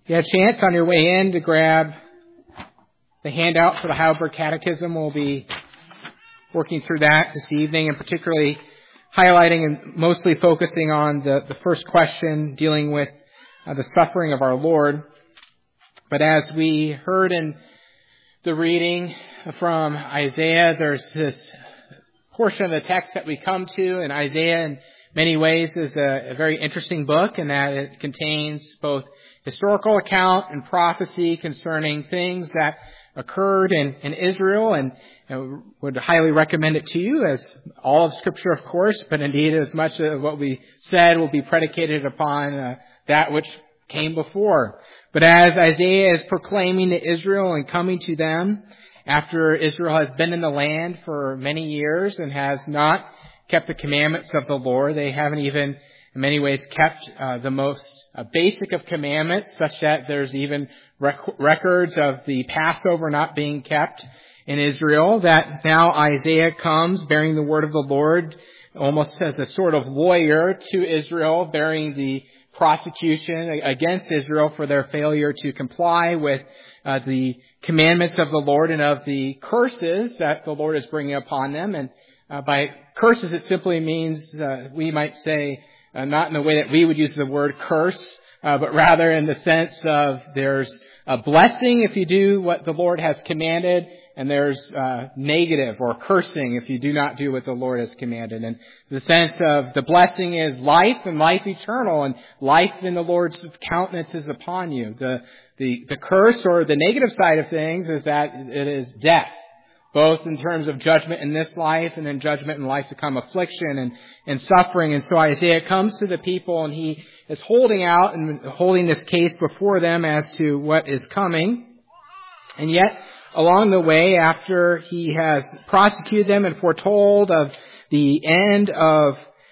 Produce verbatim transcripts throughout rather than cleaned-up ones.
you had a chance on your way in to grab the handout for the Heidelberg Catechism. We'll be working through that this evening, and particularly highlighting and mostly focusing on the, the first question dealing with uh, the suffering of our Lord. But as we heard in the reading from Isaiah, there's this portion of the text that we come to, and Isaiah in many ways is a, a very interesting book in that it contains both historical account and prophecy concerning things that occurred in, in Israel, and you know, would highly recommend it to you, as all of Scripture, of course, but indeed as much of what we said will be predicated upon uh, that which came before. But as Isaiah is proclaiming to Israel and coming to them after Israel has been in the land for many years and has not kept the commandments of the Lord, they haven't even in many ways kept uh, the most uh, basic of commandments, such that there's even rec- records of the Passover not being kept in Israel, that now Isaiah comes bearing the word of the Lord almost as a sort of lawyer to Israel, bearing the prosecution against Israel for their failure to comply with uh, the commandments of the Lord and of the curses that the Lord is bringing upon them. And uh, by curses, it simply means, uh, we might say, uh, not in the way that we would use the word curse, uh, but rather in the sense of there's a blessing if you do what the Lord has commanded, and there's uh, negative or cursing if you do not do what the Lord has commanded. And the sense of the blessing is life and life eternal, and life in the Lord's countenance is upon you. The, the, the curse or the negative side of things is that it is death, both in terms of judgment in this life and then judgment in life to come, affliction and, and suffering. And so Isaiah comes to the people, and he is holding out and holding this case before them as to what is coming. And yet, along the way, after he has prosecuted them and foretold of the end of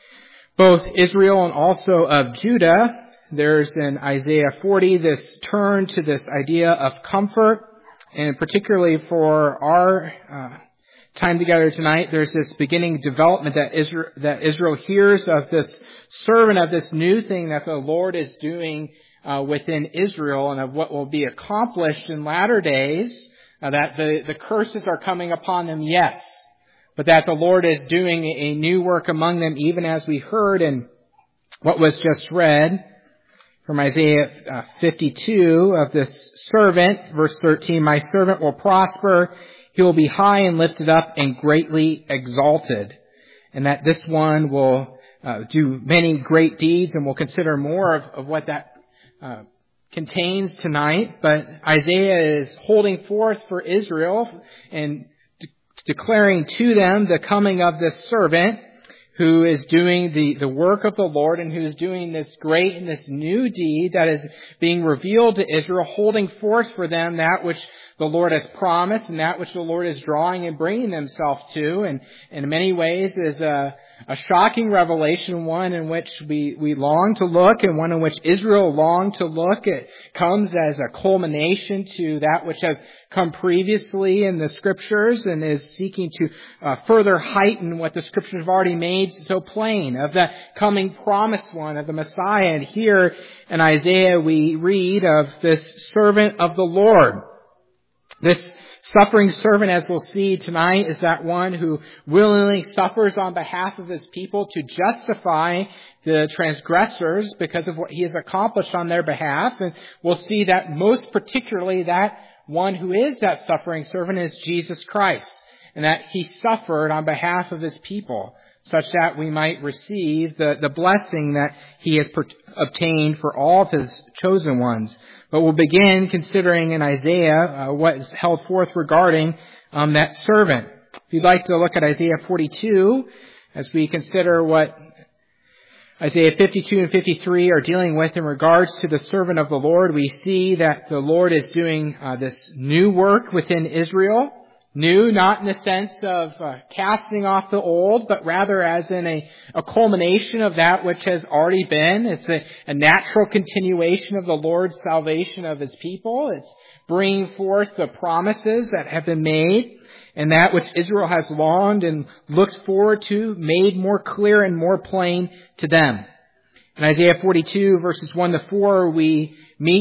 both Israel and also of Judah, there's in Isaiah forty this turn to this idea of comfort, and particularly for our uh, time together tonight, there's this beginning development that Israel, that Israel hears of this servant, of this new thing that the Lord is doing uh, within Israel, and of what will be accomplished in latter days. Uh, that the, the curses are coming upon them, yes, but that the Lord is doing a new work among them, even as we heard in what was just read from Isaiah uh, fifty-two of this servant, verse thirteen, "My servant will prosper, he will be high and lifted up and greatly exalted," and that this one will uh, do many great deeds, and we'll consider more of, of what that uh contains tonight. But Isaiah is holding forth for Israel and de- declaring to them the coming of this servant who is doing the, the work of the Lord, and who is doing this great and this new deed that is being revealed to Israel, holding forth for them that which the Lord has promised and that which the Lord is drawing and bringing himself to, and in many ways is a A shocking revelation, one in which we, we long to look, and one in which Israel longed to look. It comes as a culmination to that which has come previously in the Scriptures, and is seeking to uh, further heighten what the Scriptures have already made so plain, of the coming promised one, of the Messiah. And here in Isaiah we read of this servant of the Lord. This suffering servant, as we'll see tonight, is that one who willingly suffers on behalf of his people to justify the transgressors because of what he has accomplished on their behalf. And we'll see that most particularly that one who is that suffering servant is Jesus Christ, and that he suffered on behalf of his people, such that we might receive the, the blessing that he has per- obtained for all of his chosen ones. But we'll begin considering in Isaiah uh, what is held forth regarding um, that servant. If you'd like to look at Isaiah forty-two, as we consider what Isaiah fifty-two and fifty-three are dealing with in regards to the servant of the Lord, we see that the Lord is doing uh, this new work within Israel. New, not in the sense of uh, casting off the old, but rather as in a, a culmination of that which has already been. It's a, a natural continuation of the Lord's salvation of his people. It's bringing forth the promises that have been made, and that which Israel has longed and looked forward to, made more clear and more plain to them. In Isaiah forty-two, verses one to four, we meet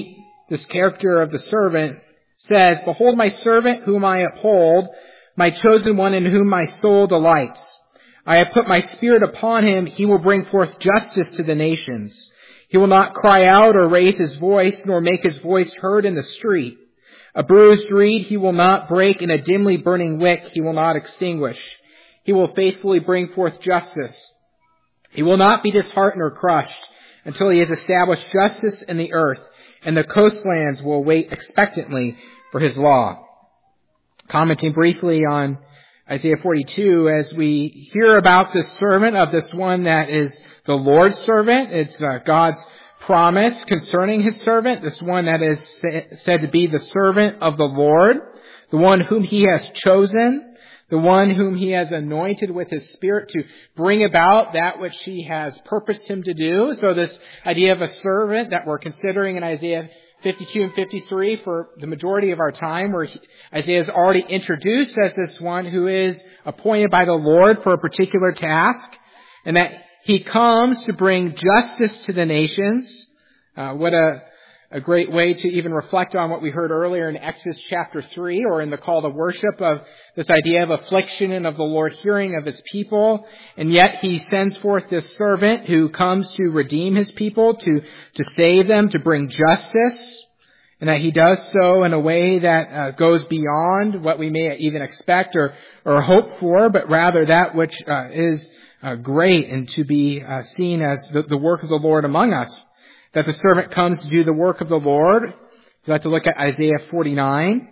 this character of the servant, says, "Behold my servant whom I uphold, my chosen one in whom my soul delights. I have put my spirit upon him. He will bring forth justice to the nations. He will not cry out or raise his voice, nor make his voice heard in the street. A bruised reed he will not break, and a dimly burning wick he will not extinguish. He will faithfully bring forth justice. He will not be disheartened or crushed until he has established justice in the earth, and the coastlands will wait expectantly for his law." Commenting briefly on Isaiah forty-two, as we hear about this servant of this one that is the Lord's servant, it's uh, God's promise concerning his servant, this one that is sa- said to be the servant of the Lord, the one whom he has chosen, the one whom he has anointed with his Spirit to bring about that which he has purposed him to do. So this idea of a servant that we're considering in Isaiah fifty-two and fifty-three for the majority of our time, where he, Isaiah is already introduced as this one who is appointed by the Lord for a particular task, and that he comes to bring justice to the nations. Uh, what a, a great way to even reflect on what we heard earlier in Exodus chapter three, or in the call to worship, of this idea of affliction and of the Lord hearing of his people. And yet he sends forth this servant who comes to redeem his people, to, to save them, to bring justice. And that he does so in a way that uh, goes beyond what we may even expect or, or hope for, but rather that which uh, is uh, great and to be uh, seen as the, the work of the Lord among us. That the servant comes to do the work of the Lord. We'd like to look at Isaiah forty-nine.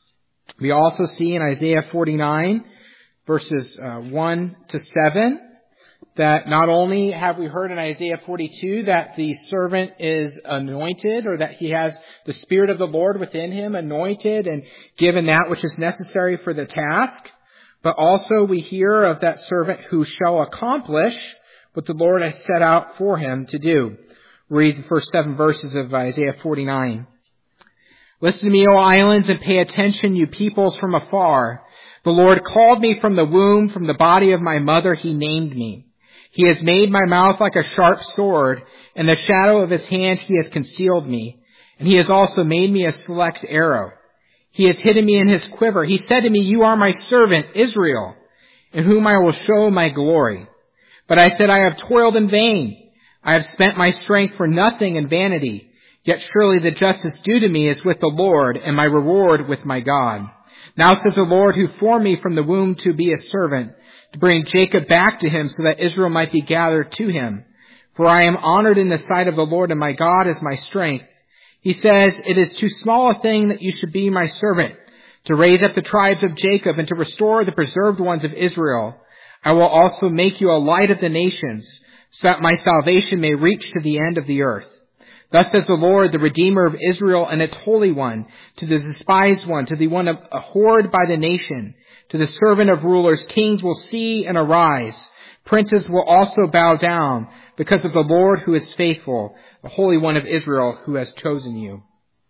We also see in Isaiah forty-nine, verses uh, one to seven, that not only have we heard in Isaiah forty-two that the servant is anointed, or that he has the Spirit of the Lord within him, anointed and given that which is necessary for the task, but also we hear of that servant who shall accomplish what the Lord has set out for him to do. Read the first seven verses of Isaiah forty-nine. "Listen to me, O islands, and pay attention, you peoples from afar. The Lord called me from the womb, from the body of my mother he named me. He has made my mouth like a sharp sword. In the shadow of his hand he has concealed me. And he has also made me a select arrow. He has hidden me in his quiver. He said to me, you are my servant, Israel, in whom I will show my glory. But I said, I have toiled in vain. I have spent my strength for nothing in vanity. Yet surely the justice due to me is with the Lord, and my reward with my God. Now says the Lord, who formed me from the womb to be a servant, to bring Jacob back to him, so that Israel might be gathered to him. For I am honored in the sight of the Lord, and my God is my strength. He says, it is too small a thing that you should be my servant, to raise up the tribes of Jacob, and to restore the preserved ones of Israel. I will also make you a light of the nations, so that my salvation may reach to the end of the earth. Thus says the Lord, the Redeemer of Israel and its Holy One, to the despised one, to the one abhorred by the nation, to the servant of rulers, kings will see and arise. Princes will also bow down, because of the Lord who is faithful, the Holy One of Israel who has chosen you.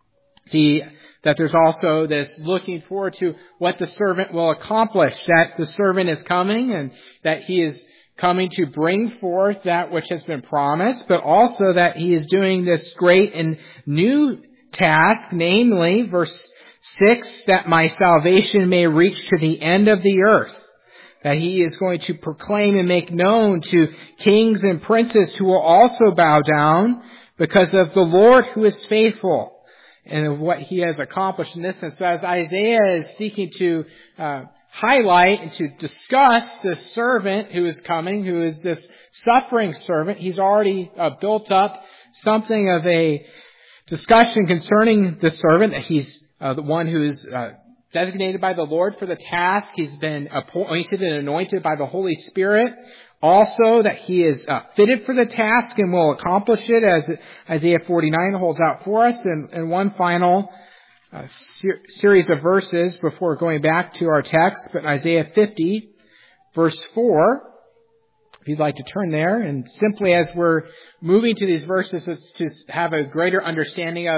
See that there's also this looking forward to what the servant will accomplish, that the servant is coming and that he is coming to bring forth that which has been promised, but also that he is doing this great and new task, namely, verse six, that my salvation may reach to the end of the earth. That he is going to proclaim and make known to kings and princes who will also bow down because of the Lord who is faithful and of what he has accomplished in this. And so as Isaiah is seeking to uh, highlight and to discuss this servant who is coming, who is this suffering servant, he's already uh, built up something of a discussion concerning the servant, that he's uh, the one who is uh, designated by the Lord for the task. He's been appointed and anointed by the Holy Spirit. Also, that he is uh, fitted for the task and will accomplish it, as Isaiah forty-nine holds out for us. And, and one final uh, ser- series of verses before going back to our text, but Isaiah fifty, verse four, if you'd like to turn there. And simply as we're moving to these verses, it's to have a greater understanding of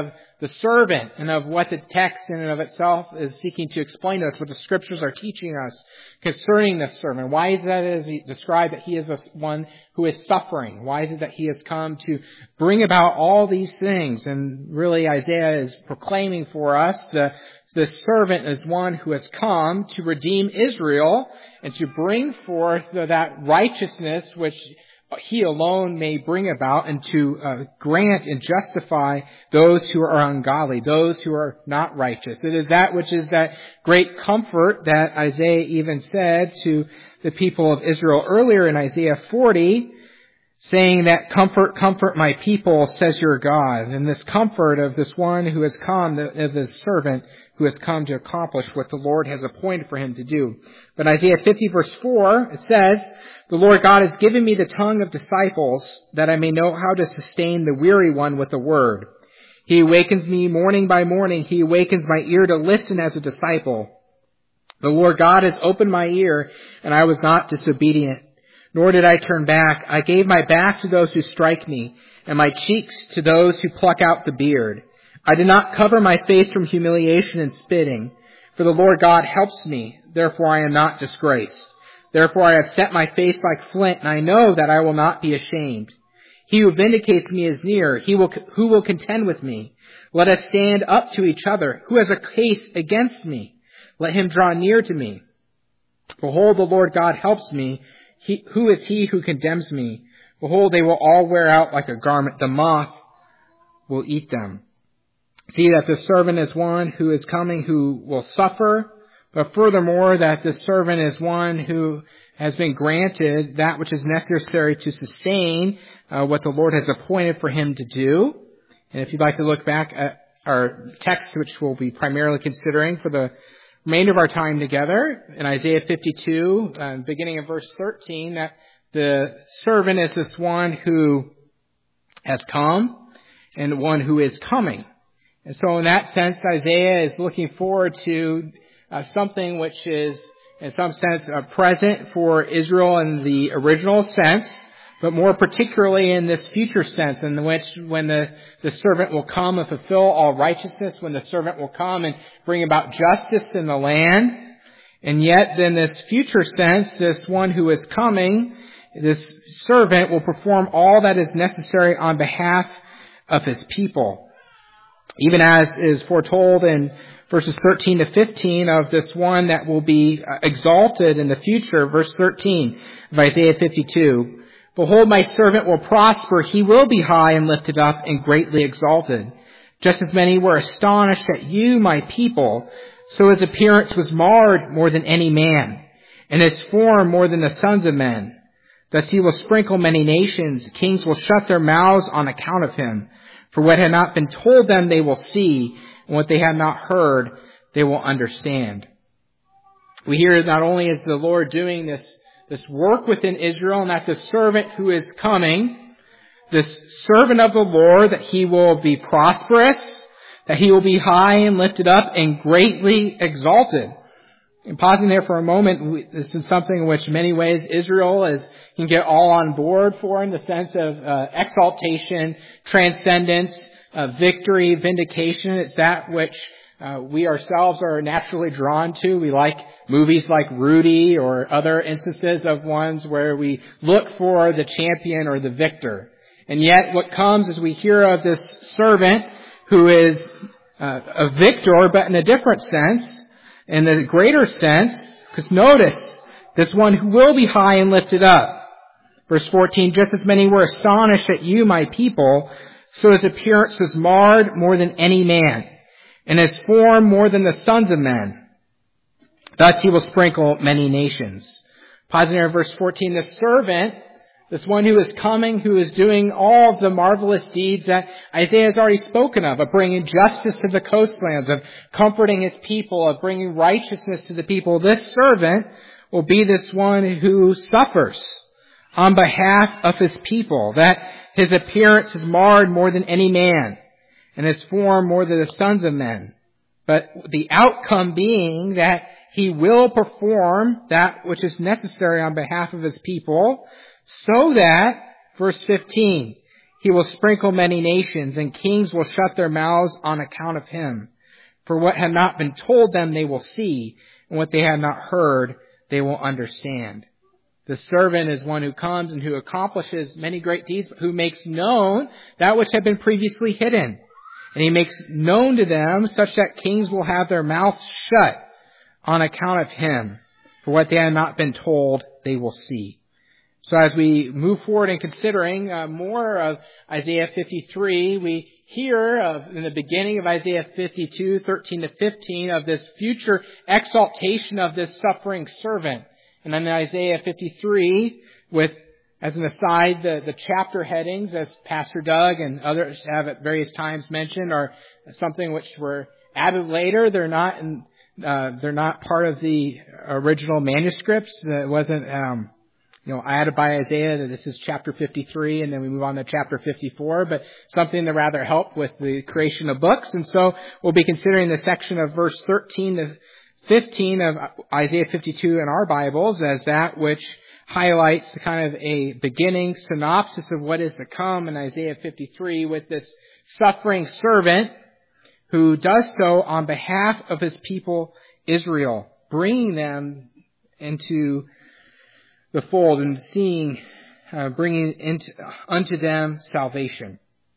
the servant and of what the text in and of itself is seeking to explain to us, what the scriptures are teaching us concerning the servant. Why is that as he described that he is a one who is suffering? Why is it that he has come to bring about all these things? And really Isaiah is proclaiming for us the, the servant is one who has come to redeem Israel and to bring forth that righteousness which he alone may bring about, and to uh, grant and justify those who are ungodly, those who are not righteous. It is that which is that great comfort that Isaiah even said to the people of Israel earlier in Isaiah forty, saying that, "Comfort, comfort my people, says your God." And this comfort of this one who has come, of this servant who has come to accomplish what the Lord has appointed for him to do. But Isaiah fifty verse four, it says, "The Lord God has given me the tongue of disciples, that I may know how to sustain the weary one with the word. He awakens me morning by morning. He awakens my ear to listen as a disciple. The Lord God has opened my ear, and I was not disobedient, nor did I turn back. I gave my back to those who strike me, and my cheeks to those who pluck out the beard. I did not cover my face from humiliation and spitting, for the Lord God helps me. Therefore I am not disgraced. Therefore I have set my face like flint, and I know that I will not be ashamed. He who vindicates me is near. He will, who will contend with me? Let us stand up to each other. Who has a case against me? Let him draw near to me. Behold, the Lord God helps me. He, who is he who condemns me? Behold, they will all wear out like a garment. The moth will eat them. See that the servant is one who is coming who will suffer, but furthermore that the servant is one who has been granted that which is necessary to sustain uh, what the Lord has appointed for him to do. And if you'd like to look back at our text, which we'll be primarily considering for the remainder of our time together, in Isaiah fifty-two, uh, beginning in verse thirteen, that the servant is this one who has come and one who is coming. And so in that sense, Isaiah is looking forward to uh, something which is, in some sense, uh, present for Israel in the original sense, but more particularly in this future sense, in which when the, the servant will come and fulfill all righteousness, when the servant will come and bring about justice in the land. And yet, in this future sense, this one who is coming, this servant will perform all that is necessary on behalf of his people. Even as is foretold in verses thirteen to fifteen of this one that will be exalted in the future, verse thirteen of Isaiah fifty-two. Behold, my servant will prosper. He will be high and lifted up and greatly exalted. Just as many were astonished at you, my people, so his appearance was marred more than any man, and his form more than the sons of men. Thus he will sprinkle many nations. Kings will shut their mouths on account of him. For what had not been told them they will see, and what they have not heard they will understand. We hear not only is the Lord doing this, this work within Israel, and that the servant who is coming, this servant of the Lord, that he will be prosperous, that he will be high and lifted up and greatly exalted. And pausing there for a moment, we, this is something in which in many ways Israel is can get all on board for, in the sense of uh, exaltation, transcendence, uh, victory, vindication. It's that which uh, we ourselves are naturally drawn to. We like movies like Rudy or other instances of ones where we look for the champion or the victor. And yet what comes as we hear of this servant who is uh, a victor, but in a different sense, in the greater sense, because notice, this one who will be high and lifted up. Verse fourteen, just as many were astonished at you, my people, so his appearance was marred more than any man, and his form more than the sons of men. Thus he will sprinkle many nations. Pausing there in verse fourteen, the servant, this one who is coming, who is doing all of the marvelous deeds that Isaiah has already spoken of, of bringing justice to the coastlands, of comforting his people, of bringing righteousness to the people. This servant will be this one who suffers on behalf of his people, that his appearance is marred more than any man, and his form more than the sons of men. But the outcome being that he will perform that which is necessary on behalf of his people, so that, verse fifteen, He will sprinkle many nations, and kings will shut their mouths on account of him. For what had not been told them they will see, and what they had not heard they will understand. The servant is one who comes and who accomplishes many great deeds, but who makes known that which had been previously hidden. And he makes known to them such that kings will have their mouths shut on account of him. For what they had not been told, they will see. So as we move forward in considering uh, more of Isaiah fifty-three, we hear of, in the beginning of Isaiah fifty-two, thirteen to fifteen, of this future exaltation of this suffering servant. And then in Isaiah fifty-three, with, as an aside, the, the chapter headings, as Pastor Doug and others have at various times mentioned, are something which were added later. They're not in, uh, they're not part of the original manuscripts. It wasn't, um, you know, added by Isaiah that this is chapter fifty-three, and then we move on to chapter fifty-four, but something to rather help with the creation of books. And so we'll be considering the section of verse thirteen to fifteen of Isaiah fifty-two in our Bibles as that which highlights the kind of a beginning synopsis of what is to come in Isaiah fifty-three, with this suffering servant who does so on behalf of his people Israel, bringing them into the fold and seeing, uh, bringing into, unto them salvation.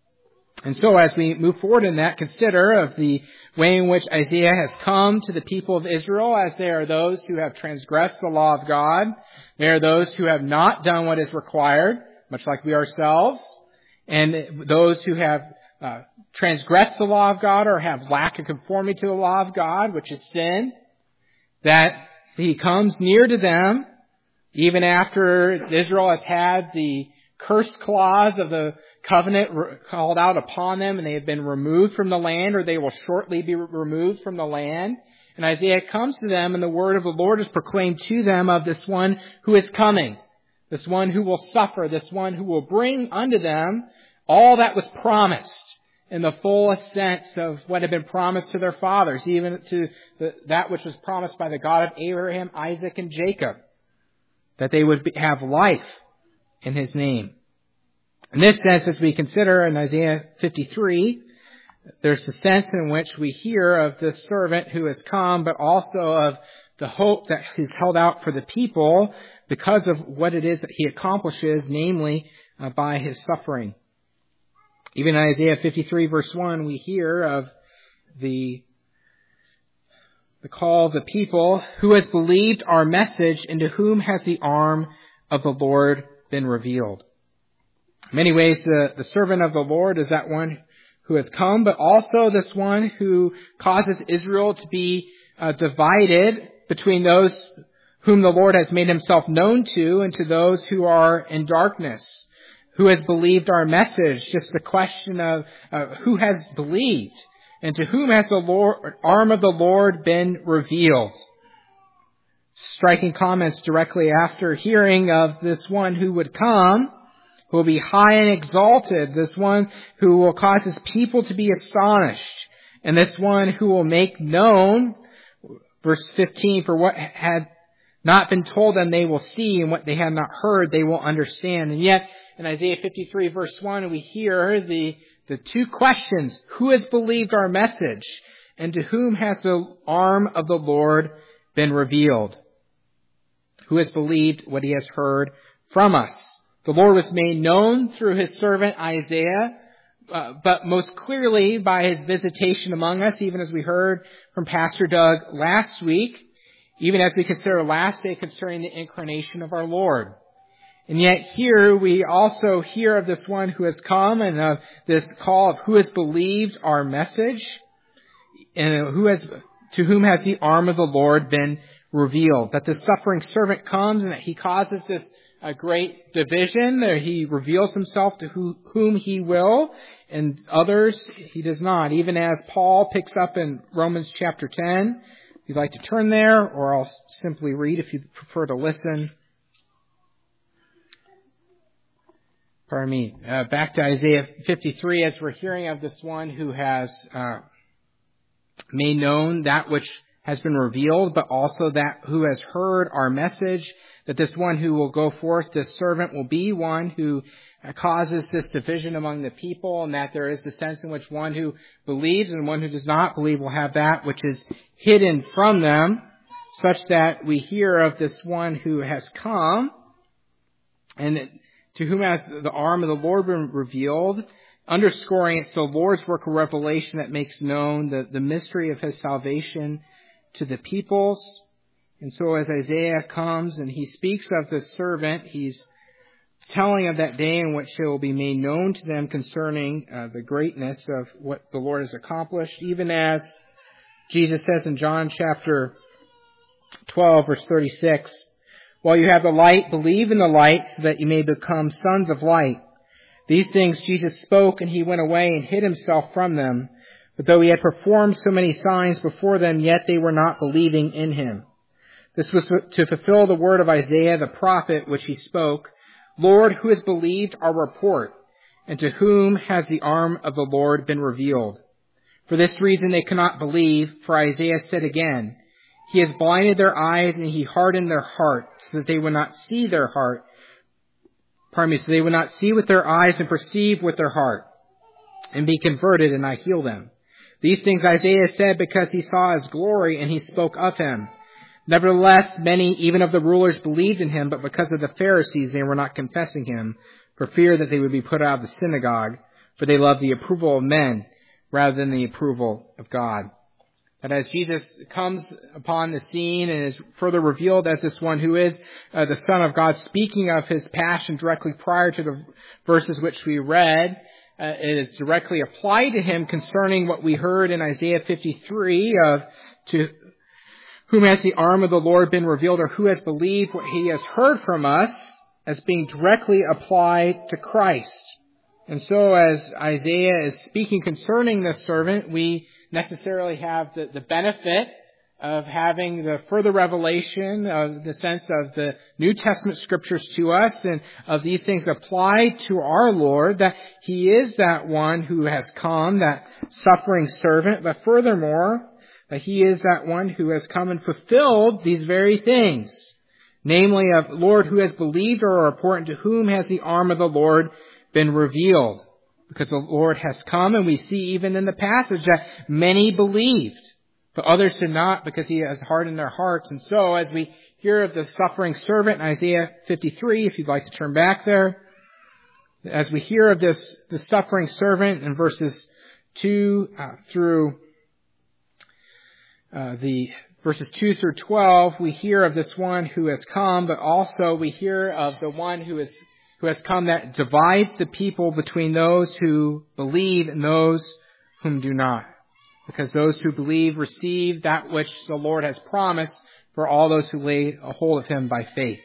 And so as we move forward in that, consider of the way in which Isaiah has come to the people of Israel, as they are those who have transgressed the law of God. They are those who have not done what is required, much like we ourselves. And those who have uh, transgressed the law of God or have lack of conformity to the law of God, which is sin, that he comes near to them, even after Israel has had the curse clause of the covenant called out upon them, and they have been removed from the land, or they will shortly be removed from the land. And Isaiah comes to them, and the word of the Lord is proclaimed to them of this one who is coming, this one who will suffer, this one who will bring unto them all that was promised in the full sense of what had been promised to their fathers, even to the, that which was promised by the God of Abraham, Isaac, and Jacob, that they would be, have life in his name. In this sense, as we consider in Isaiah fifty-three, there's a sense in which we hear of this servant who has come, but also of the hope that is held out for the people because of what it is that he accomplishes, namely uh, by his suffering. Even in Isaiah fifty-three, verse one, we hear of the, the call of the people, who has believed our message, and to whom has the arm of the Lord been revealed. In many ways, the, the servant of the Lord is that one who has come, but also this one who causes Israel to be uh, divided between those whom the Lord has made himself known to and to those who are in darkness. Who has believed our message? Just a question of uh, who has believed, and to whom has the Lord, arm of the Lord been revealed. Striking comments directly after hearing of this one who would come, who will be high and exalted, this one who will cause his people to be astonished, and this one who will make known, verse fifteen, for what had not been told them they will see, and what they have not heard they will understand. And yet, in Isaiah fifty-three, verse one, we hear the, the two questions: who has believed our message, and to whom has the arm of the Lord been revealed? Who has believed what he has heard from us? The Lord was made known through his servant Isaiah, uh, but most clearly by his visitation among us, even as we heard from Pastor Doug last week, even as we consider last day concerning the incarnation of our Lord. And yet here we also hear of this one who has come, and of this call of who has believed our message, and who has, to whom has the arm of the Lord been revealed. That the suffering servant comes, and that he causes this a great division. He reveals himself to who, whom he will, and others he does not. Even as Paul picks up in Romans chapter ten. If you'd like to turn there, or I'll simply read if you prefer to listen. Pardon me. Uh, back to Isaiah fifty-three, as we're hearing of this one who has uh, made known that which has been revealed, but also that who has heard our message, that this one who will go forth, this servant, will be one who causes this division among the people, and that there is the sense in which one who believes and one who does not believe will have that which is hidden from them, such that we hear of this one who has come, and to whom has the arm of the Lord been revealed, underscoring it's the Lord's work of revelation that makes known the, the mystery of his salvation to the peoples. And so as Isaiah comes and he speaks of the servant, he's telling of that day in which it will be made known to them concerning uh, the greatness of what the Lord has accomplished, even as Jesus says in John chapter twelve, verse thirty-six, while you have the light, believe in the light so that you may become sons of light. These things Jesus spoke, and he went away and hid himself from them. But though he had performed so many signs before them, yet they were not believing in him. This was to fulfill the word of Isaiah the prophet, which he spoke, Lord, who has believed our report? And to whom has the arm of the Lord been revealed? For this reason they cannot believe, for Isaiah said again, He has blinded their eyes and he hardened their heart, so that they would not see their heart. Pardon me, so they would not see with their eyes and perceive with their heart, and be converted, and I heal them. These things Isaiah said because he saw his glory, and he spoke of him. Nevertheless, many, even of the rulers, believed in him, but because of the Pharisees, they were not confessing him, for fear that they would be put out of the synagogue, for they loved the approval of men rather than the approval of God. That as Jesus comes upon the scene and is further revealed as this one who is uh, the Son of God, speaking of his passion directly prior to the verses which we read, uh, it is directly applied to him concerning what we heard in Isaiah fifty-three of to whom has the arm of the Lord been revealed, or who has believed what he has heard from us, as being directly applied to Christ. And so as Isaiah is speaking concerning this servant, we necessarily have the, the benefit of having the further revelation of the sense of the New Testament scriptures to us, and of these things applied to our Lord, that he is that one who has come, that suffering servant, but furthermore, that he is that one who has come and fulfilled these very things. Namely, of Lord, who has believed our report, and to whom has the arm of the Lord been revealed. Because the Lord has come, and we see even in the passage that many believed, but others did not, because he has hardened their hearts. And so, as we hear of the suffering servant in Isaiah fifty-three, if you'd like to turn back there, as we hear of this, the suffering servant in verses two uh, through uh, the verses two through twelve, we hear of this one who has come, but also we hear of the one who is who has come that divides the people between those who believe and those whom do not. Because those who believe receive that which the Lord has promised for all those who lay a hold of him by faith.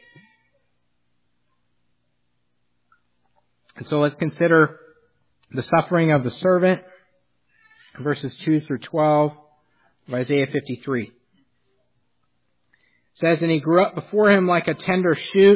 And so let's consider the suffering of the servant, verses two through twelve of Isaiah fifty-three. It says, And he grew up before him like a tender shoot,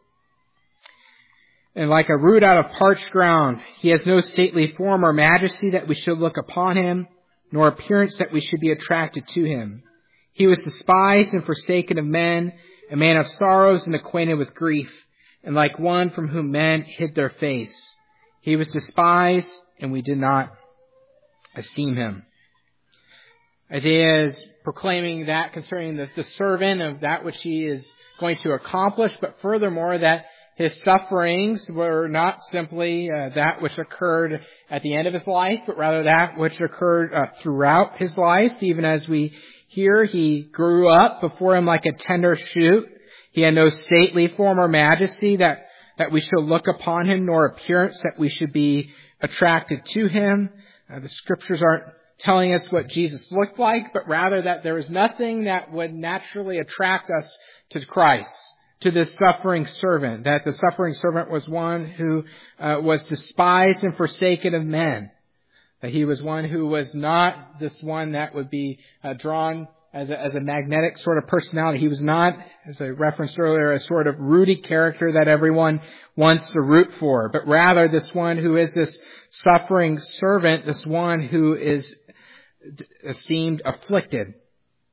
and like a root out of parched ground. He has no stately form or majesty that we should look upon him, nor appearance that we should be attracted to him. He was despised and forsaken of men, a man of sorrows and acquainted with grief, and like one from whom men hid their face. He was despised, and we did not esteem him. Isaiah is proclaiming that concerning the, the servant of that which he is going to accomplish, but furthermore that his sufferings were not simply uh, that which occurred at the end of his life, but rather that which occurred uh, throughout his life. Even as we hear, he grew up before him like a tender shoot. He had no stately form or majesty that, that we should look upon him, nor appearance that we should be attracted to him. Uh, the scriptures aren't telling us what Jesus looked like, but rather that there is nothing that would naturally attract us to Christ, to this suffering servant, that the suffering servant was one who uh, was despised and forsaken of men, that he was one who was not this one that would be uh, drawn as a, as a magnetic sort of personality. He was not, as I referenced earlier, a sort of rooty character that everyone wants to root for, but rather this one who is this suffering servant, this one who is esteemed afflicted.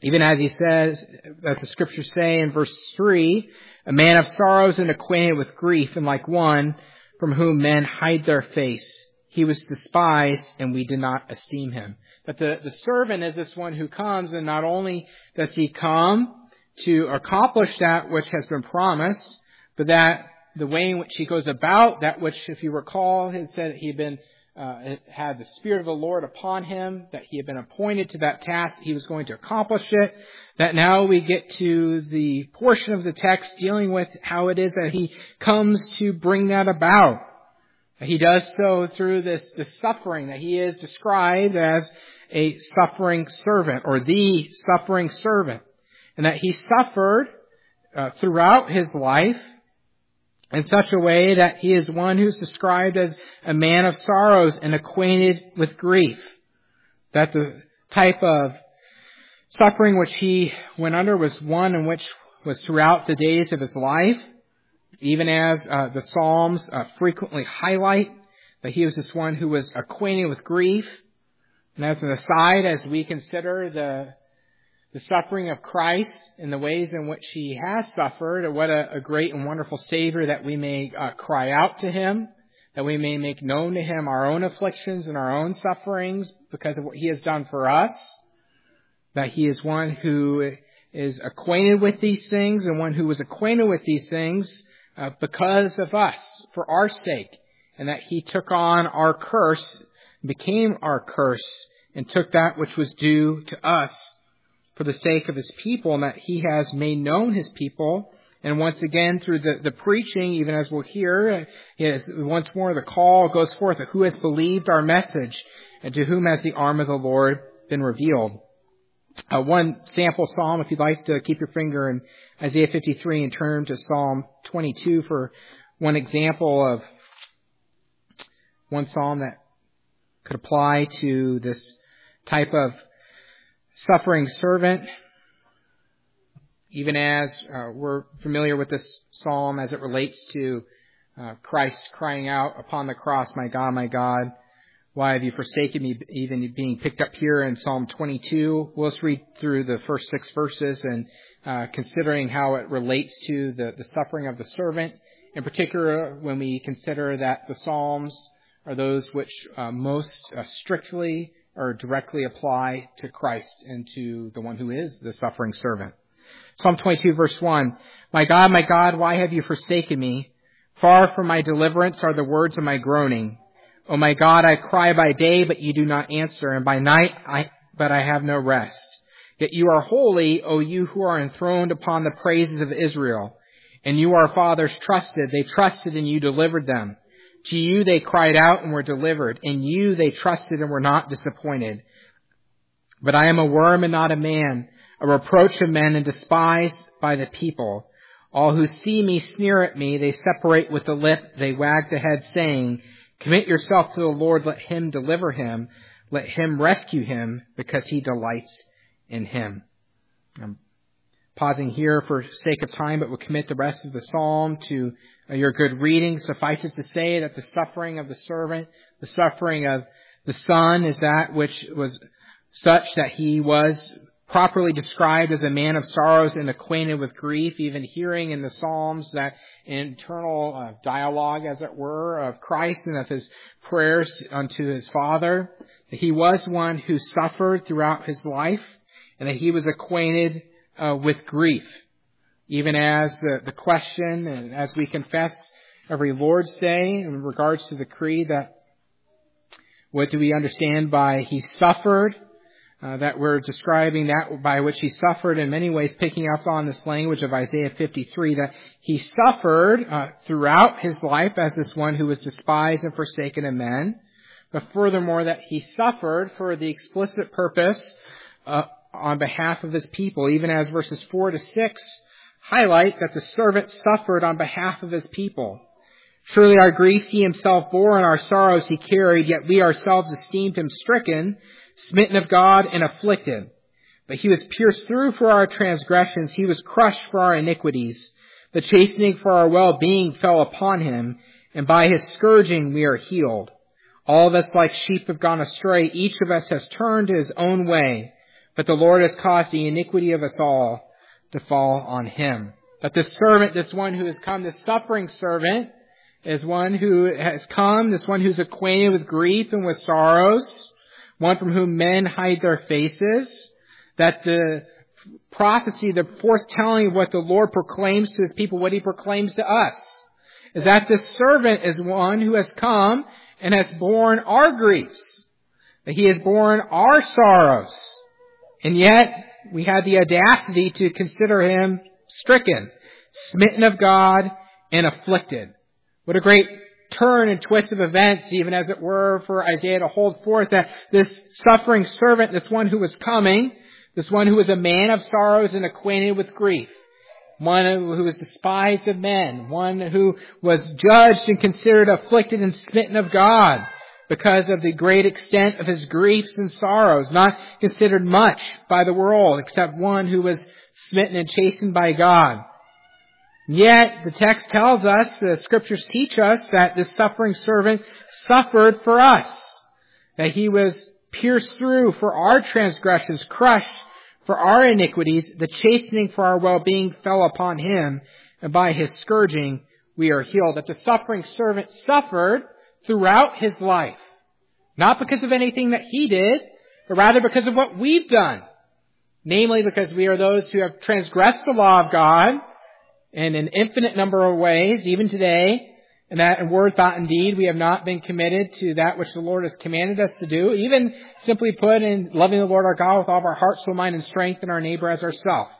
Even as he says, as the scriptures say in verse three, a man of sorrows and acquainted with grief, and like one from whom men hide their face. He was despised, and we did not esteem him. But the, the servant is this one who comes, and not only does he come to accomplish that which has been promised, but that the way in which he goes about that which, if you recall, had said that he had been uh, had the Spirit of the Lord upon him, that he had been appointed to that task, he was going to accomplish it. That now we get to the portion of the text dealing with how it is that he comes to bring that about. He does so through this, this suffering that he is described as a suffering servant, or the suffering servant. And that he suffered uh, throughout his life in such a way that he is one who's described as a man of sorrows and acquainted with grief. That the type of suffering which he went under was one in which was throughout the days of his life, even as uh, the Psalms uh, frequently highlight that he was this one who was acquainted with grief. And as an aside, as we consider the the suffering of Christ and the ways in which he has suffered, what a, a great and wonderful Savior that we may uh, cry out to him, that we may make known to him our own afflictions and our own sufferings because of what he has done for us, that he is one who is acquainted with these things and one who was acquainted with these things uh, because of us, for our sake, and that he took on our curse, became our curse, and took that which was due to us for the sake of his people, and that he has made known his people. And once again, through the, the preaching, even as we'll hear, is once more the call goes forth of who has believed our message, and to whom has the arm of the Lord been revealed. Uh, one sample psalm, if you'd like to keep your finger in Isaiah fifty-three and turn to Psalm twenty-two for one example of one psalm that could apply to this type of suffering servant, even as uh, we're familiar with this psalm as it relates to uh, Christ crying out upon the cross, "My God, my God, why have you forsaken me?" Even being picked up here in Psalm twenty-two. We'll just read through the first six verses and uh, considering how it relates to the, the suffering of the servant. In particular, when we consider that the Psalms are those which uh, most uh, strictly or directly apply to Christ and to the one who is the suffering servant. Psalm twenty-two, verse one, "My God, my God, why have you forsaken me? Far from my deliverance are the words of my groaning. O my God, I cry by day, but you do not answer, and by night, I, but I have no rest. Yet you are holy, O you who are enthroned upon the praises of Israel. And you, our fathers, trusted. They trusted, and you delivered them. To you they cried out and were delivered. In you they trusted and were not disappointed. But I am a worm and not a man, a reproach of men and despised by the people. All who see me sneer at me. They separate with the lip. They wag the head, saying, Commit yourself to the Lord. Let him deliver him. Let him rescue him, because he delights in him." I'm pausing here for sake of time, but we'll commit the rest of the psalm to uh, your good reading. Suffice it to say that the suffering of the servant, the suffering of the son, is that which was such that he was properly described as a man of sorrows and acquainted with grief, even hearing in the Psalms that internal uh, dialogue, as it were, of Christ and of his prayers unto his Father, that he was one who suffered throughout his life and that he was acquainted uh, with grief. Even as the, the question, and as we confess every Lord's Day in regards to the creed, that what do we understand by he suffered? Uh, that we're describing that by which he suffered, in many ways picking up on this language of Isaiah fifty-three, that he suffered uh, throughout his life as this one who was despised and forsaken of men, but furthermore that he suffered for the explicit purpose uh, on behalf of his people, even as verses four to six highlight that the servant suffered on behalf of his people. "Surely our grief he himself bore, and our sorrows he carried, yet we ourselves esteemed him stricken, smitten of God, and afflicted. But he was pierced through for our transgressions, he was crushed for our iniquities. The chastening for our well-being fell upon him, and by his scourging we are healed. All of us like sheep have gone astray, each of us has turned to his own way. but the Lord has caused the iniquity of us all to fall on him. That this servant, this one who has come, this suffering servant, is one who has come, this one who's acquainted with grief and with sorrows, one from whom men hide their faces, that the prophecy, the foretelling of what the Lord proclaims to his people, what he proclaims to us, is that this servant is one who has come and has borne our griefs, that he has borne our sorrows, and yet we had the audacity to consider him stricken, smitten of God, and afflicted. What a great turn and twist of events, even as it were, for Isaiah to hold forth that this suffering servant, this one who was coming, this one who was a man of sorrows and acquainted with grief, one who was despised of men, one who was judged and considered afflicted and smitten of God because of the great extent of his griefs and sorrows, not considered much by the world except one who was smitten and chastened by God. Yet the text tells us, the scriptures teach us, that this suffering servant suffered for us, that he was pierced through for our transgressions, crushed for our iniquities, the chastening for our well-being fell upon him, and by his scourging we are healed. That the suffering servant suffered throughout his life, not because of anything that he did, but rather because of what we've done. Namely, because we are those who have transgressed the law of God in an infinite number of ways, even today, and that in word, thought, and deed, we have not been committed to that which the Lord has commanded us to do, even simply put in loving the Lord our God with all of our heart, soul, mind, and strength, and our neighbor as ourselves.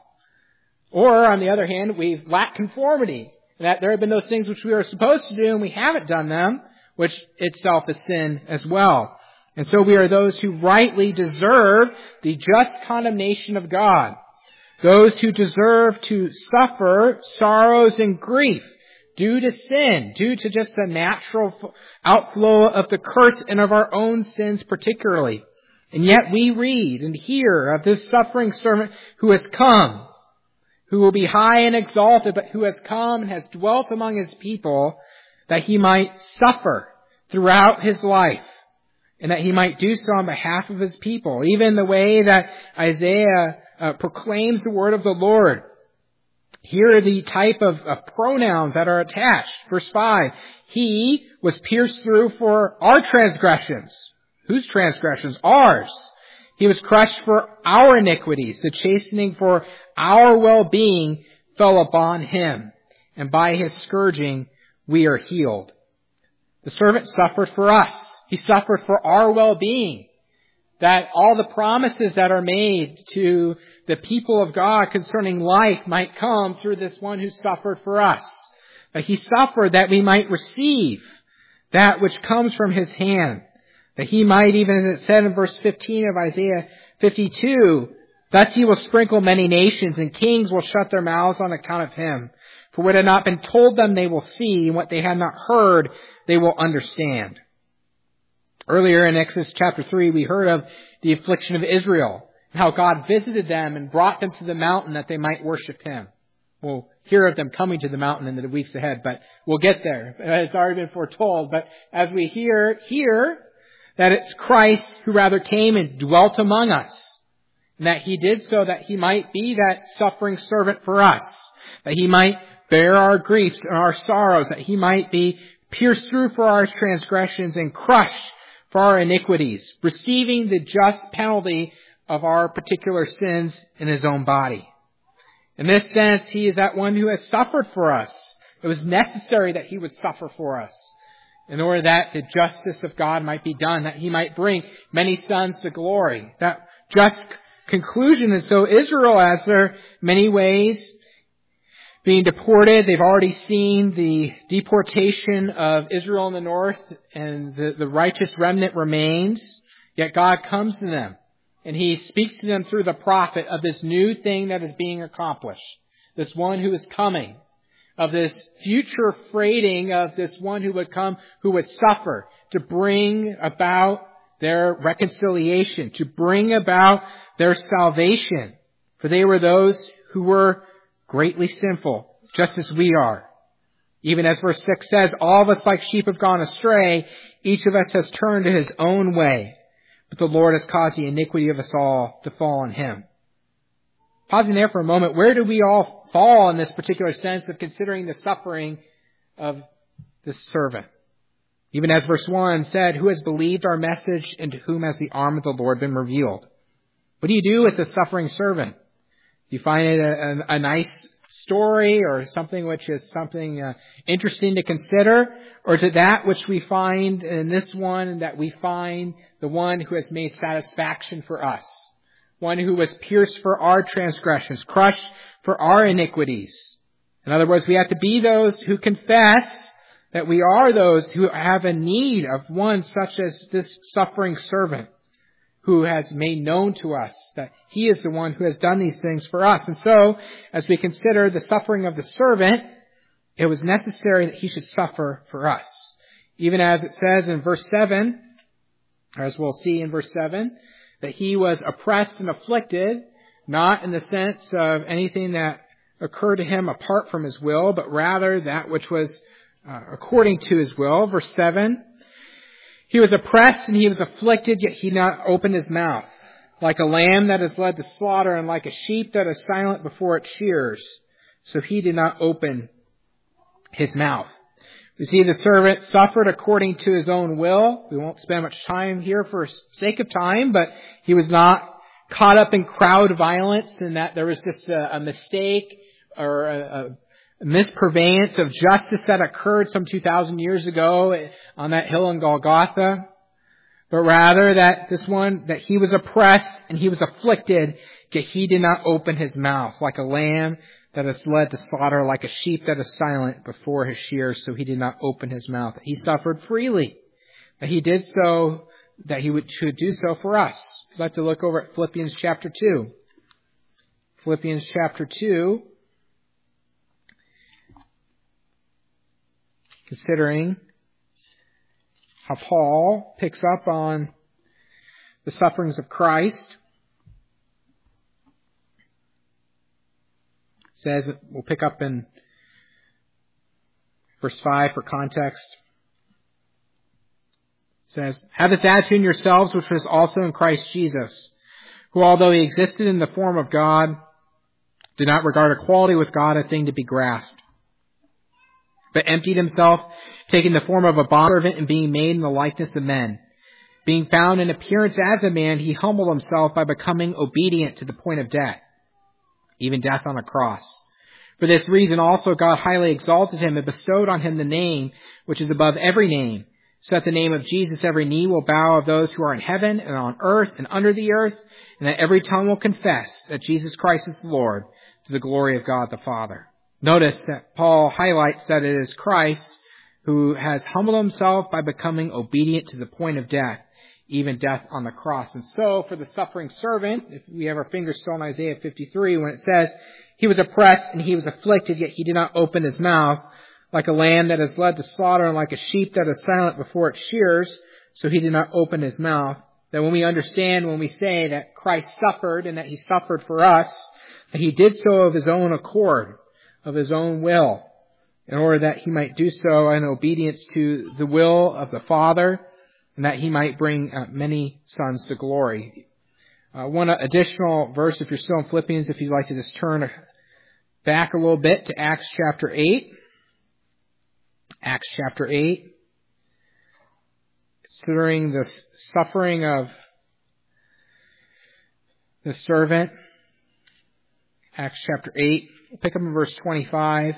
Or, on the other hand, we've lacked conformity, that there have been those things which we are supposed to do, and we haven't done them, which itself is sin as well. And so we are those who rightly deserve the just condemnation of God. Those who deserve to suffer sorrows and grief due to sin, due to just the natural outflow of the curse and of our own sins particularly. And yet we read and hear of this suffering servant who has come, who will be high and exalted, but who has come and has dwelt among his people that he might suffer throughout his life, and that he might do so on behalf of his people. Even the way that Isaiah uh, proclaims the word of the Lord. Here are the type of, of pronouns that are attached. Verse five, he was pierced through for our transgressions. Whose transgressions? Ours. He was crushed for our iniquities. The chastening for our well-being fell upon him, and by his scourging we are healed. The servant suffered for us. He suffered for our well-being. That all the promises that are made to the people of God concerning life might come through this one who suffered for us. That he suffered that we might receive that which comes from his hand. That he might, even as it said in verse fifteen of Isaiah fifty-two, thus he will sprinkle many nations, and kings will shut their mouths on account of him. For what had not been told them they will see, and what they had not heard they will understand. Earlier in Exodus chapter three, we heard of the affliction of Israel, and how God visited them and brought them to the mountain that they might worship him. We'll hear of them coming to the mountain in the weeks ahead, but we'll get there. It's already been foretold. But as we hear here, that it's Christ who rather came and dwelt among us, and that he did so that he might be that suffering servant for us, that he might bear our griefs and our sorrows, that he might be pierced through for our transgressions and crushed for our iniquities, receiving the just penalty of our particular sins in his own body. In this sense, he is that one who has suffered for us. It was necessary that he would suffer for us in order that the justice of God might be done, that he might bring many sons to glory. That just conclusion. And so Israel, as there many ways being deported, they've already seen the deportation of Israel in the north, and the, the righteous remnant remains. Yet God comes to them, and he speaks to them through the prophet of this new thing that is being accomplished. This one who is coming, of this future freighting of this one who would come, who would suffer to bring about their reconciliation, to bring about their salvation. For they were those who were greatly sinful, just as we are. Even as verse six says, all of us like sheep have gone astray. Each of us has turned to his own way. but the Lord has caused the iniquity of us all to fall on him. Pausing there for a moment, where do we all fall in this particular sense of considering the suffering of this servant? Even as verse one said, who has believed our message, and to whom has the arm of the Lord been revealed? What do you do with the suffering servant? Do you find it a, a, a nice story, or something which is something uh, interesting to consider? Or is it that which we find in this one, that we find the one who has made satisfaction for us? One who was pierced for our transgressions, crushed for our iniquities. In other words, we have to be those who confess that we are those who have a need of one such as this suffering servant, who has made known to us that he is the one who has done these things for us. And so, as we consider the suffering of the servant, it was necessary that he should suffer for us. Even as it says in verse seven, or as we'll see in verse seven, that he was oppressed and afflicted, not in the sense of anything that occurred to him apart from his will, but rather that which was uh, according to his will. Verse seven, he was oppressed and he was afflicted, yet he not opened his mouth. Like a lamb that is led to slaughter, and like a sheep that is silent before its shears, so he did not open his mouth. We see the servant suffered according to his own will. We won't spend much time here for sake of time, but he was not caught up in crowd violence, and that there was just a, a mistake or a, a mispurveyance of justice that occurred some two thousand years ago on that hill in Golgotha. But rather that this one, that he was oppressed and he was afflicted, yet he did not open his mouth. Like a lamb that is led to slaughter, like a sheep that is silent before his shears, so he did not open his mouth. He suffered freely. But he did so, that he would, should do so for us. I'd like to look over at Philippians chapter two. Philippians chapter two. Considering how Paul picks up on the sufferings of Christ. It says, we'll pick up in verse five for context. It says, have this attitude in yourselves, which was also in Christ Jesus, who although he existed in the form of God, did not regard equality with God a thing to be grasped, but emptied himself, taking the form of a bondservant and being made in the likeness of men. Being found in appearance as a man, he humbled himself by becoming obedient to the point of death, even death on a cross. For this reason also God highly exalted him and bestowed on him the name which is above every name, so that the name of Jesus every knee will bow of those who are in heaven and on earth and under the earth, and that every tongue will confess that Jesus Christ is Lord, to the glory of God the Father. Notice that Paul highlights that it is Christ who has humbled himself by becoming obedient to the point of death, even death on the cross. And so, for the suffering servant, if we have our fingers still in Isaiah fifty-three, when it says, he was oppressed and he was afflicted, yet he did not open his mouth, like a lamb that is led to slaughter, and like a sheep that is silent before its shears, so he did not open his mouth. That when we understand, when we say that Christ suffered and that he suffered for us, that he did so of his own accord, of his own will, in order that he might do so in obedience to the will of the Father, and that he might bring uh, many sons to glory. Uh, one additional verse, if you're still in Philippians, if you'd like to just turn back a little bit to Acts chapter eight. Acts chapter eight. Considering the suffering of the servant. Acts chapter eight. We'll pick up in verse twenty-five.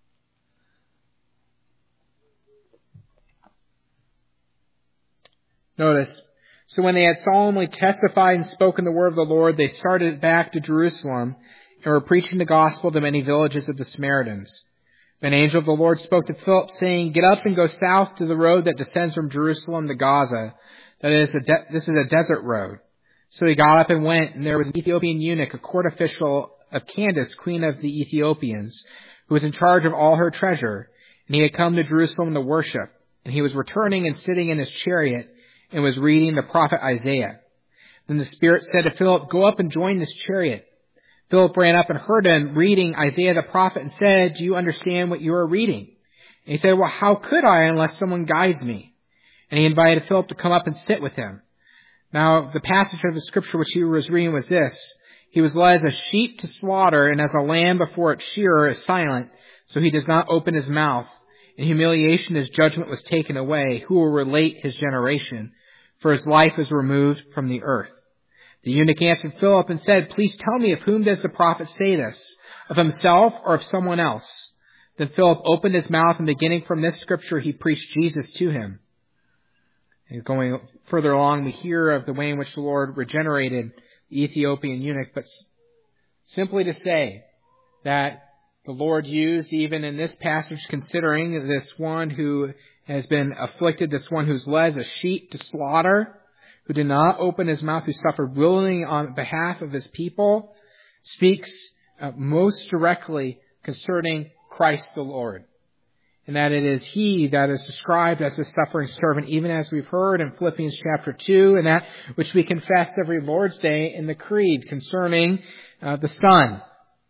Notice, so when they had solemnly testified and spoken the word of the Lord, they started back to Jerusalem and were preaching the gospel to many villages of the Samaritans. An angel of the Lord spoke to Philip, saying, get up and go south to the road that descends from Jerusalem to Gaza. That is, a de- this is a desert road. So he got up and went, and there was an Ethiopian eunuch, a court official of Candace, queen of the Ethiopians, who was in charge of all her treasure. And he had come to Jerusalem to worship. And he was returning and sitting in his chariot, and was reading the prophet Isaiah. Then the Spirit said to Philip, go up and join this chariot. Philip ran up and heard him reading Isaiah the prophet and said, do you understand what you are reading? And he said, well, how could I unless someone guides me? And he invited Philip to come up and sit with him. Now, the passage of the scripture which he was reading was this: He was led as a sheep to slaughter, and as a lamb before its shearer is silent, so he does not open his mouth. In humiliation his judgment was taken away. Who will relate his generation? For his life is removed from the earth. The eunuch answered Philip and said, Please tell me, of whom does the prophet say this? Of himself or of someone else? Then Philip opened his mouth, and beginning from this scripture, he preached Jesus to him. And going further along, we hear of the way in which the Lord regenerated the Ethiopian eunuch, but simply to say that the Lord used, even in this passage, considering this one who has been afflicted, this one who's led as a sheep to slaughter, who did not open his mouth, who suffered willingly on behalf of his people, speaks uh, most directly concerning Christ the Lord. And that it is he that is described as the suffering servant, even as we've heard in Philippians chapter two, and that which we confess every Lord's Day in the Creed concerning uh, the Son.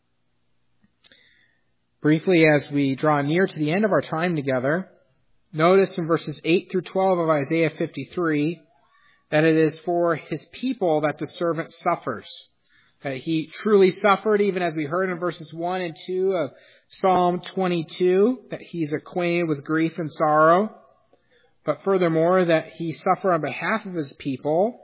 Briefly, as we draw near to the end of our time together, notice in verses eight through twelve of Isaiah fifty-three that it is for his people that the servant suffers. That he truly suffered, even as we heard in verses one and two of Psalm twenty-two, that he's acquainted with grief and sorrow. But furthermore, that he suffered on behalf of his people,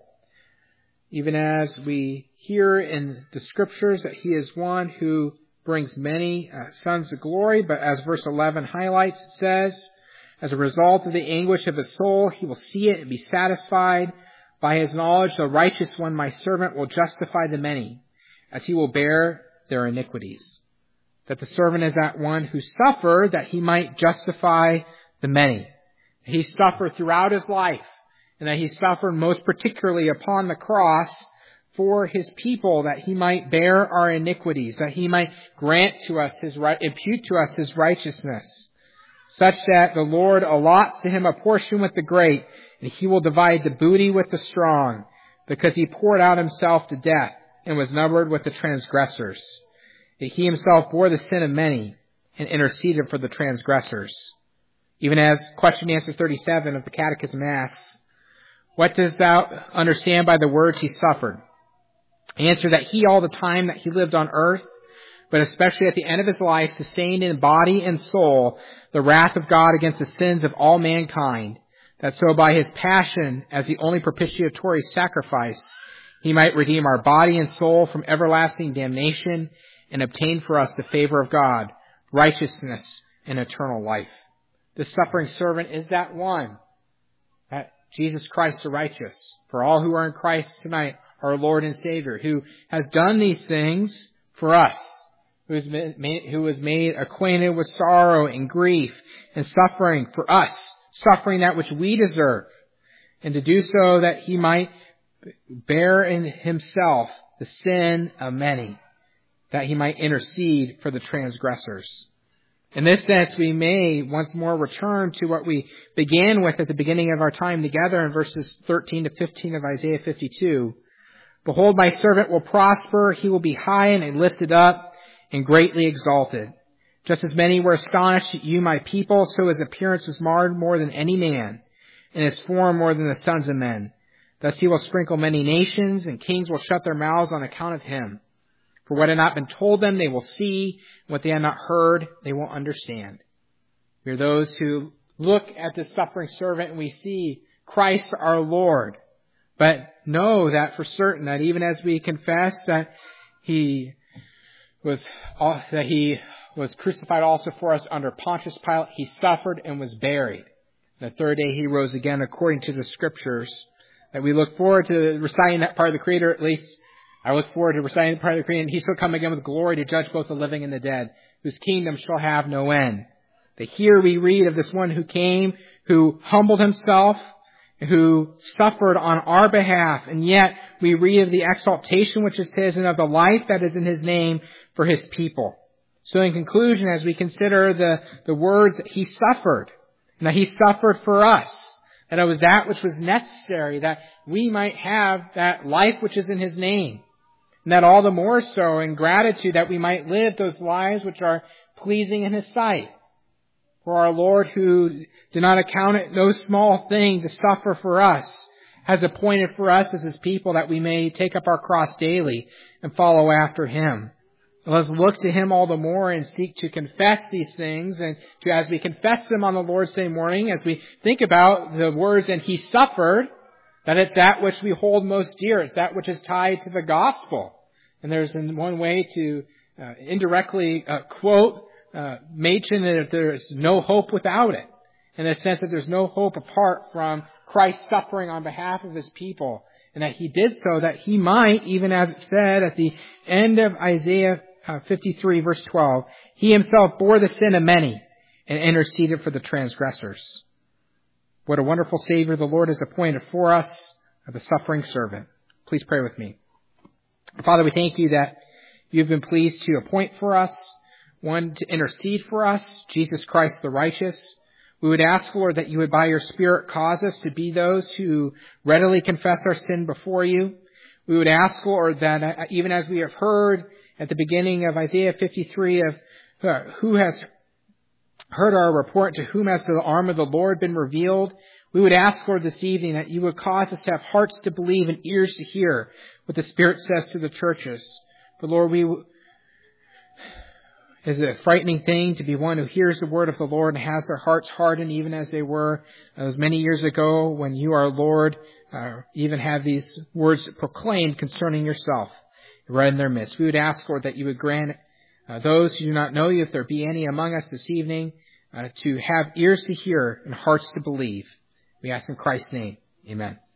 even as we hear in the scriptures that he is one who brings many uh, sons to glory. But as verse eleven highlights, it says, as a result of the anguish of his soul, he will see it and be satisfied. By his knowledge, the righteous one, my servant, will justify the many, as he will bear their iniquities. That the servant is that one who suffered that he might justify the many. He suffered throughout his life, and that he suffered most particularly upon the cross for his people, that he might bear our iniquities, that he might grant to us his right, impute to us his righteousness, such that the Lord allots to him a portion with the great, and he will divide the booty with the strong, because he poured out himself to death and was numbered with the transgressors. That he himself bore the sin of many and interceded for the transgressors. Even as question answer thirty-seven of the Catechism asks, what dost thou understand by the words he suffered? Answer, that he all the time that he lived on earth, but especially at the end of his life, sustained in body and soul the wrath of God against the sins of all mankind, that so by his passion, as the only propitiatory sacrifice, he might redeem our body and soul from everlasting damnation and obtain for us the favor of God, righteousness, and eternal life. The suffering servant is that one, that Jesus Christ the righteous, for all who are in Christ tonight, our Lord and Savior, who has done these things for us, who has made, who was made acquainted with sorrow and grief and suffering for us, suffering that which we deserve, and to do so that he might bear in himself the sin of many, that he might intercede for the transgressors. In this sense, we may once more return to what we began with at the beginning of our time together in verses thirteen to fifteen of Isaiah fifty-two. Behold, my servant will prosper. He will be high and lifted up and greatly exalted. Just as many were astonished at you, my people, so his appearance was marred more than any man, and his form more than the sons of men. Thus he will sprinkle many nations, and kings will shut their mouths on account of him. For what had not been told them, they will see. What they had not heard, they will understand. We are those who look at the suffering servant and we see Christ our Lord. But know that for certain that even as we confess that he was that he was crucified also for us under Pontius Pilate, he suffered and was buried. The third day he rose again according to the scriptures. That we look forward to reciting that part of the Creed, or at least I look forward to reciting that part of the Creed, and he shall come again with glory to judge both the living and the dead, whose kingdom shall have no end. That here we read of this one who came, who humbled himself, who suffered on our behalf, and yet we read of the exaltation which is his and of the life that is in his name for his people. So in conclusion, as we consider the, the words that he suffered, and that he suffered for us, that it was that which was necessary, that we might have that life which is in his name, and that all the more so in gratitude that we might live those lives which are pleasing in his sight. For our Lord, who did not account it no small thing to suffer for us, has appointed for us as His people, that we may take up our cross daily and follow after Him. Let's look to Him all the more and seek to confess these things, and to, as we confess them on the Lord's Day morning, as we think about the words, and He suffered, that it's that which we hold most dear. It's that which is tied to the gospel. And there's in one way to uh, indirectly uh, quote, uh, mention that there is no hope without it. In the sense that there's no hope apart from Christ suffering on behalf of His people. And that He did so that He might, even as it said at the end of Isaiah uh, fifty-three verse twelve, He Himself bore the sin of many and interceded for the transgressors. What a wonderful Savior the Lord has appointed for us, the suffering servant. Please pray with me. Father, we thank You that You've been pleased to appoint for us one to intercede for us, Jesus Christ the righteous. We would ask, Lord, that You would by Your Spirit cause us to be those who readily confess our sin before You. We would ask, Lord, that uh, even as we have heard at the beginning of Isaiah fifty-three of uh, who has heard our report, to whom has the arm of the Lord been revealed, we would ask, Lord, this evening that You would cause us to have hearts to believe and ears to hear what the Spirit says to the churches. But Lord, we It's a frightening thing to be one who hears the word of the Lord and has their hearts hardened, even as they were as many years ago when You, our Lord, uh, even had these words proclaimed concerning Yourself right in their midst. We would ask, Lord, that You would grant uh, those who do not know You, if there be any among us this evening, uh, to have ears to hear and hearts to believe. We ask in Christ's name. Amen.